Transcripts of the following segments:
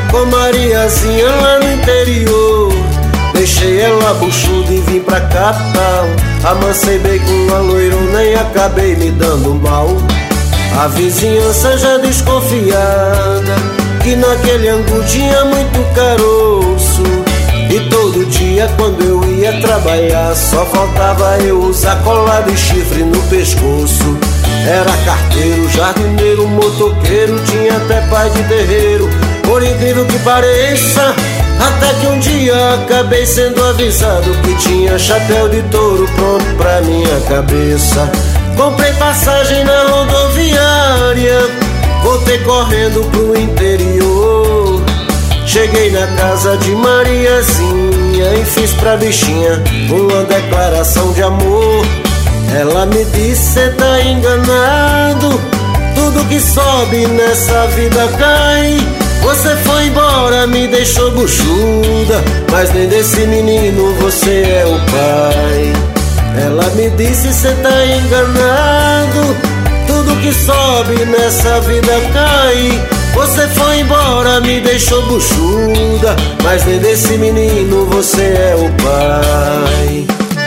com Mariazinha lá no interior. Deixei ela buchuda e vim pra capital. Amancei bem com uma loirona e acabei me dando mal. A vizinhança já desconfiada que naquele angu tinha muito caroço. E todo dia quando eu ia trabalhar só faltava eu usar colar de chifre no pescoço. Era carteiro, jardineiro, motoqueiro, tinha até pai de terreiro. Por incrível que pareça, até que um dia acabei sendo avisado que tinha chapéu de touro pronto pra minha cabeça. Comprei passagem na rodoviária, voltei correndo pro interior. Cheguei na casa de Mariazinha e fiz pra bichinha uma declaração de amor. Ela me disse: cê tá enganado, tudo que sobe nessa vida cai. Você foi embora, me deixou buchuda, mas nem desse menino você é o pai. Ela me disse: cê tá enganado, tudo que sobe nessa vida cai. Você foi embora, me deixou buchuda, mas nem desse menino você é o pai.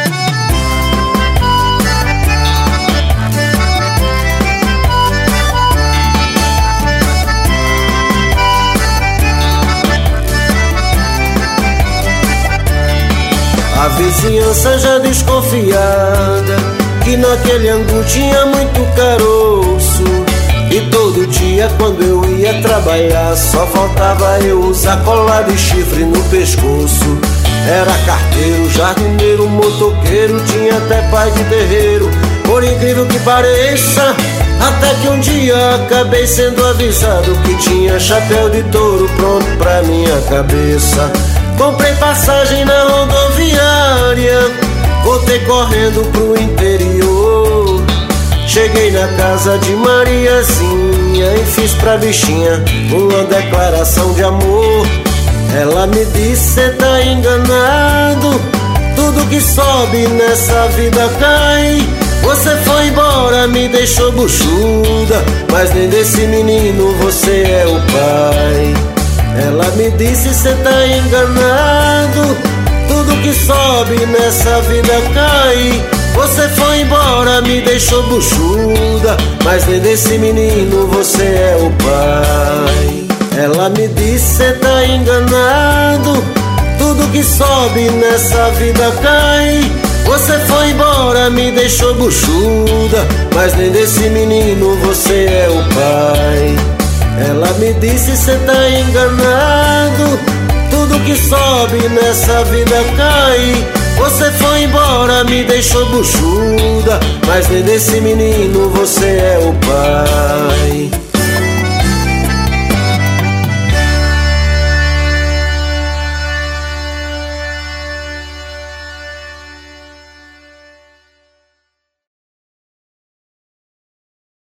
A vizinhança já desconfiada que naquele angu tinha muito caroço. E todo dia quando eu ia trabalhar só faltava eu usar colar de chifre no pescoço. Era carteiro, jardineiro, motoqueiro, tinha até pai de terreiro. Por incrível que pareça, até que um dia acabei sendo avisado que tinha chapéu de touro pronto pra minha cabeça. Comprei passagem na rodoviária, voltei correndo pro interior. Cheguei na casa de Mariazinha e fiz pra bichinha uma declaração de amor. Ela me disse: cê tá enganado, tudo que sobe nessa vida cai. Você foi embora, me deixou buchuda, mas nem desse menino você é o pai. Ela me disse: cê tá enganado, tudo que sobe nessa vida cai. Você foi embora, me deixou buchuda, mas nem desse menino você é o pai. Ela me disse: cê tá enganado, tudo que sobe nessa vida cai. Você foi embora, me deixou buchuda, mas nem desse menino você é o pai. Ela me disse: cê tá enganado, tudo que sobe nessa vida cai. Você foi embora, me deixou buchuda, mas nem desse menino você é o pai.